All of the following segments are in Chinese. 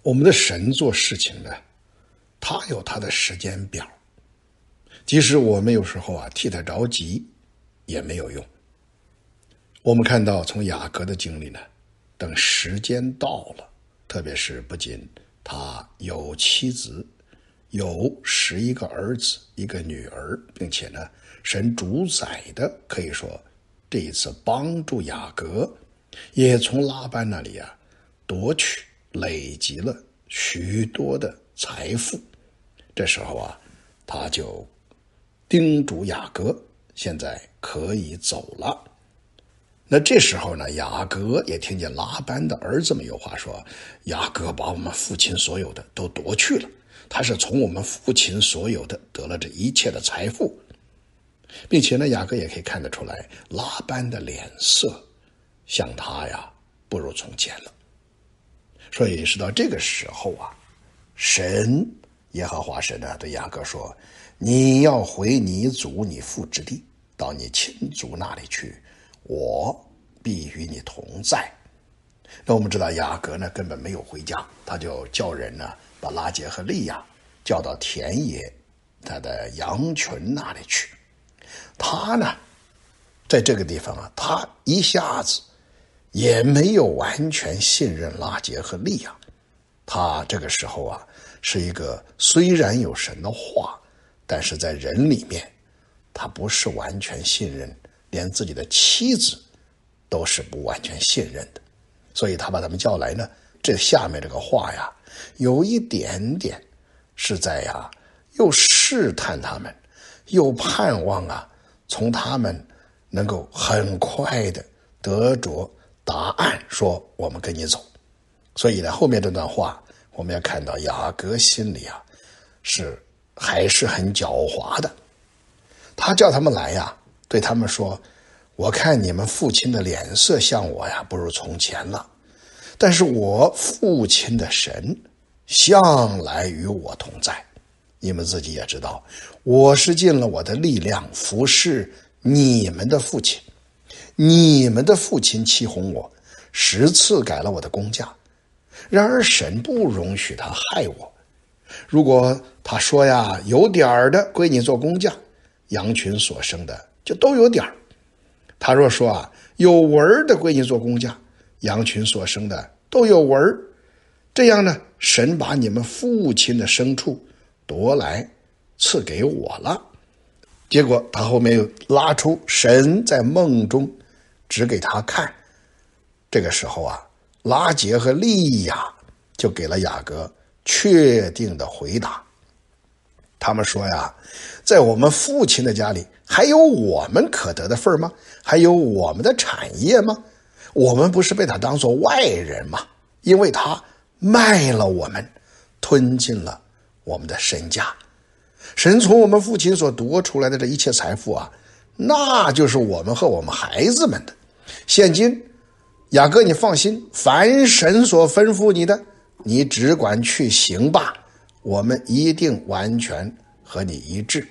我们的神做事情呢，他有他的时间表，即使我们有时候替他着急也没有用。我们看到从雅各的经历呢，等时间到了，特别是不仅他有妻子，有11个儿子1个女儿，并且呢神主宰的可以说这一次帮助雅各也从拉班那里夺取累积了许多的财富。这时候他就叮嘱雅各现在可以走了。那这时候呢，雅各也听见拉班的儿子们有话说，雅各把我们父亲所有的都夺去了，他是从我们父亲所有的得了这一切的财富。并且呢，雅各也可以看得出来，拉班的脸色像他不如从前了。所以是到这个时候神耶和华神对雅各说，你要回你祖你父之地，到你亲族那里去，我必与你同在。那我们知道雅各呢根本没有回家，他就叫人呢把拉结和利亚叫到田野他的羊群那里去。他呢在这个地方他一下子也没有完全信任拉结和利亚。他这个时候是一个虽然有神的话，但是在人里面他不是完全信任，连自己的妻子都是不完全信任的。所以他把他们叫来呢，这下面这个话有一点点是在又试探他们，又盼望从他们能够很快的得着答案，说我们跟你走。所以呢，后面这段话我们要看到雅各心里还是很狡猾的。他叫他们来对他们说，我看你们父亲的脸色像我不如从前了，但是我父亲的神向来与我同在。你们自己也知道，我是尽了我的力量服侍你们的父亲，你们的父亲欺哄我，10次改了我的工价，然而神不容许他害我。如果他说有点儿的归你做工价，羊群所生的就都有点儿。他若说有纹的归你做工价，羊群所生的都有纹。这样呢，神把你们父亲的牲畜夺来赐给我了。结果他后面又拉出神在梦中指给他看。这个时候拉结和利亚就给了雅各确定的回答。他们说在我们父亲的家里还有我们可得的份吗？还有我们的产业吗？我们不是被他当作外人吗？因为他卖了我们，吞进了我们的身家。神从我们父亲所夺出来的这一切财富那就是我们和我们孩子们的。现今雅各，你放心，凡神所吩咐你的，你只管去行吧，我们一定完全和你一致。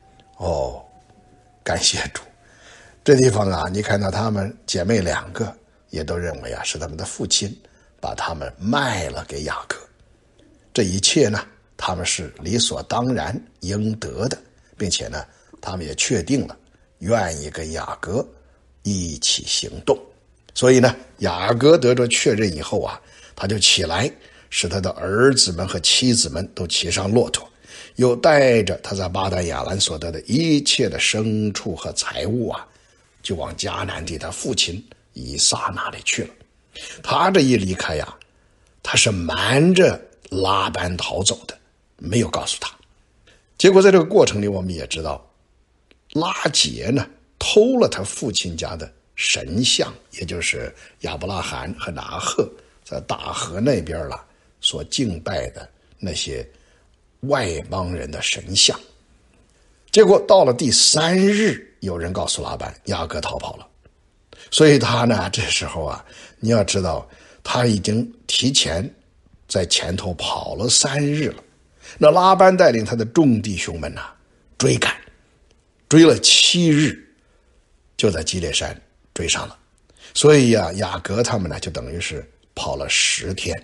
感谢主。这地方你看到他们姐妹2个也都认为是他们的父亲把他们卖了给雅各。这一切呢，他们是理所当然应得的，并且呢，他们也确定了愿意跟雅各一起行动。所以呢，雅各得着确认以后他就起来，使他的儿子们和妻子们都骑上骆驼，又带着他在巴旦亚兰所得的一切的牲畜和财物就往迦南地他父亲以撒那里去了。他这一离开他是瞒着拉班逃走的，没有告诉他。结果在这个过程里，我们也知道拉结呢偷了他父亲家的神像，也就是亚伯拉罕和拿鹤在大河那边所敬拜的那些外邦人的神像。结果到了第3日，有人告诉拉班雅各逃跑了。所以他呢这时候你要知道他已经提前在前头跑了3日了。那拉班带领他的众弟兄们追赶，追了7日，就在基列山追上了。所以雅各他们呢就等于是跑了10天。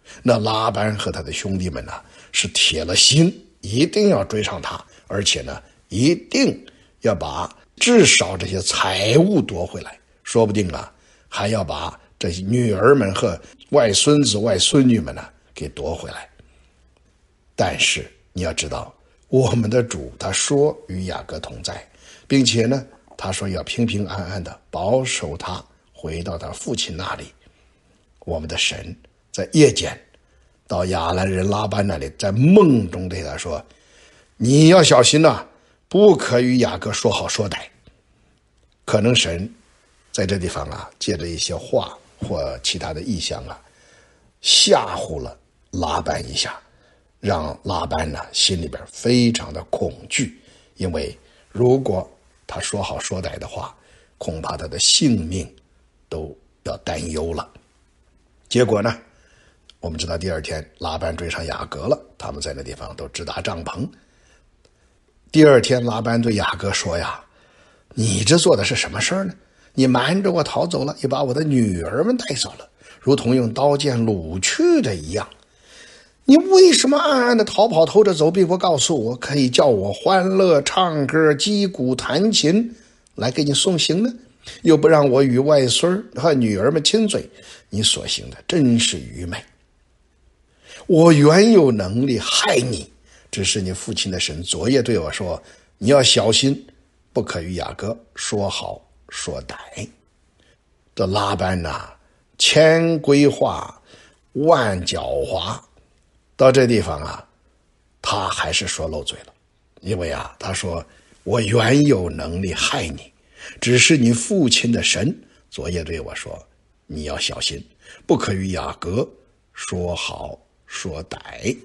那拉班和他的兄弟们呢，是铁了心一定要追上他，而且呢，一定要把至少这些财物夺回来，说不定啊，还要把这些女儿们和外孙子、外孙女们呢给夺回来。但是你要知道，我们的主他说与雅各同在，并且呢，他说要平平安安的保守他回到他父亲那里。我们的神在夜间到亚兰人拉班那里，在梦中对他说，你要小心啊，不可与雅各说好说歹。可能神在这地方啊，借着一些话或其他的意象啊，吓唬了拉班一下，让拉班呢心里边非常的恐惧，因为如果他说好说歹的话，恐怕他的性命都要担忧了。结果呢，我们知道第二天拉班追上雅各了，他们在那地方都支搭帐篷。第二天拉班对雅各说呀，你这做的是什么事儿呢？你瞒着我逃走了，也把我的女儿们带走了，如同用刀剑掳去的一样。你为什么暗暗的逃跑偷着走，并不告诉我，可以叫我欢乐唱歌击鼓弹琴来给你送行呢？又不让我与外孙和女儿们亲嘴，你所行的真是愚昧。我原有能力害你，只是你父亲的神昨夜对我说，你要小心，不可与雅各说好说歹。这拉班呐，千规划万狡猾，到这地方啊，他还是说漏嘴了。因为啊，他说我原有能力害你，只是你父亲的神昨夜对我说，你要小心，不可与雅各说好说歹。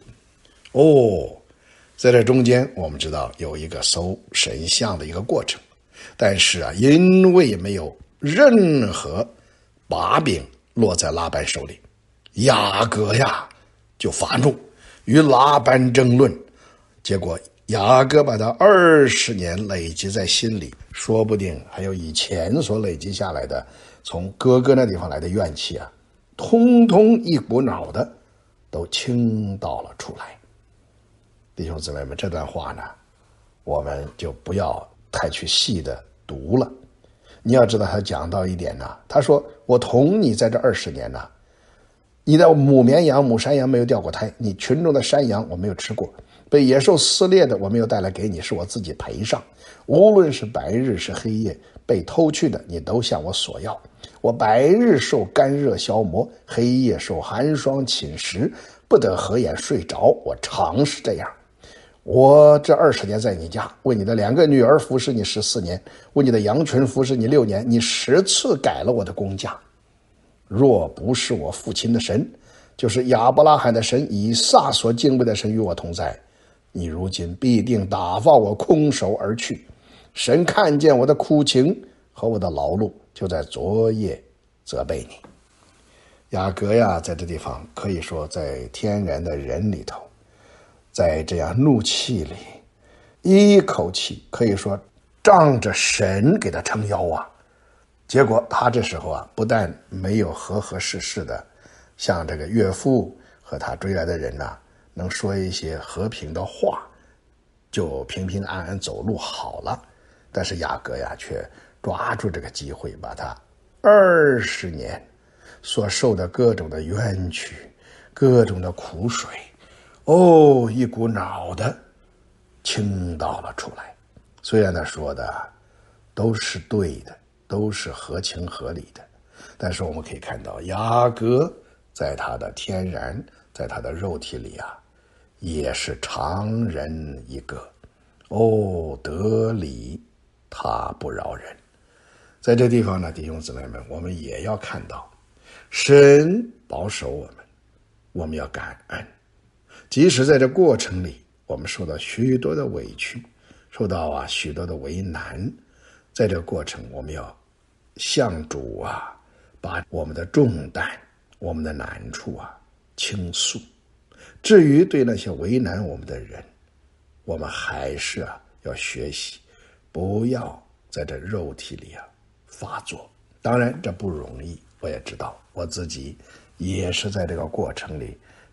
在这中间我们知道有一个搜神像的一个过程，但是啊，因为没有任何把柄落在拉班手里，雅各呀就发怒，与拉班争论，结果雅各把他20年累积在心里，说不定还有以前所累积下来的从哥哥那地方来的怨气啊，通通一股脑的都倾倒了出来。弟兄姊妹们，这段话呢，我们就不要太去细的读了。你要知道他讲到一点呢，他说我同你在这20年呢，你的母绵羊母山羊没有掉过胎，你群中的山羊我没有吃过，被野兽撕裂的我没有带来给你，是我自己赔上。无论是白日是黑夜，被偷去的你都向我索要。我白日受干热消磨，黑夜受寒霜侵蚀，不得合眼睡着，我常是这样。我这20年在你家，为你的2个女儿服侍你14年，为你的羊群服侍你6年，你10次改了我的工价。若不是我父亲的神，就是亚伯拉罕的神，以撒所敬畏的神与我同在，你如今必定打发我空手而去。神看见我的苦情和我的劳碌，就在昨夜责备你。雅各呀，在这地方可以说在天然的人里头，在这样怒气里，一口气可以说仗着神给他撑腰啊。结果他这时候啊，不但没有和和适适的向这个岳父和他追来的人呢，能说一些和平的话，就平平安安走路好了。但是雅各呀，却抓住这个机会，把他20年所受的各种的冤屈、各种的苦水，一股脑的倾倒了出来。虽然他说的都是对的，都是合情合理的，但是我们可以看到雅各在他的天然，在他的肉体里啊，也是常人一个。得理他不饶人。在这地方呢，弟兄姊妹们，我们也要看到神保守我们，我们要感恩。即使在这过程里我们受到许多的委屈，受到许多的为难，在这个过程我们要向主把我们的重担、我们的难处倾诉。至于对那些为难我们的人，我们还是要学习，不要在这肉体里发作。当然这不容易，我也知道我自己也是在这个过程里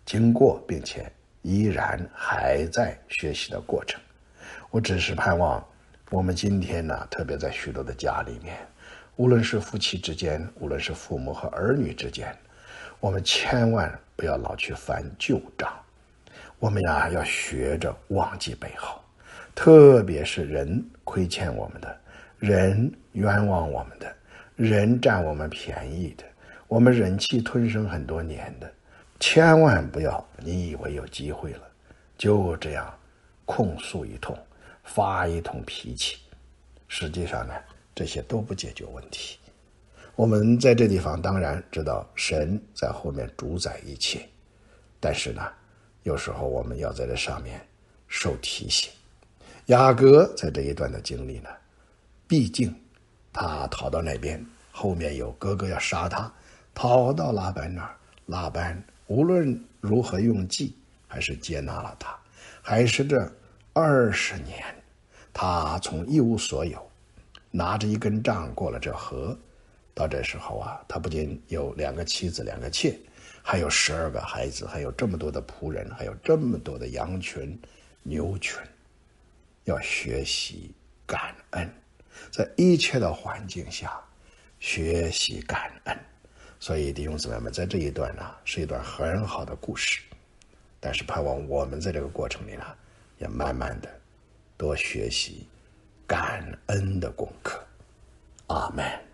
经过，并且依然还在学习的过程。我只是盼望我们今天呢，特别在许多的家里面，无论是夫妻之间，无论是父母和儿女之间，我们千万不要老去翻旧账。我们呀，要学着忘记背后，特别是人亏欠我们的，人冤枉我们的，人占我们便宜的，我们忍气吞声很多年的，千万不要你以为有机会了，就这样控诉一通，发一通脾气。实际上呢，这些都不解决问题。我们在这地方当然知道神在后面主宰一切，但是呢，有时候我们要在这上面受提醒。雅各在这一段的经历呢，毕竟他逃到那边，后面有哥哥要杀他，逃到拉班那儿，拉班无论如何用计，还是接纳了他，还是这20年，他从一无所有，拿着一根杖过了这河。到这时候啊，他不仅有2个妻子2个妾，还有12个孩子，还有这么多的仆人，还有这么多的羊群牛群。要学习感恩，在一切的环境下学习感恩。所以弟兄姊妹们，在这一段呢，是一段很好的故事，但是盼望我们在这个过程里呢，也慢慢的多学习感恩的功课。阿们。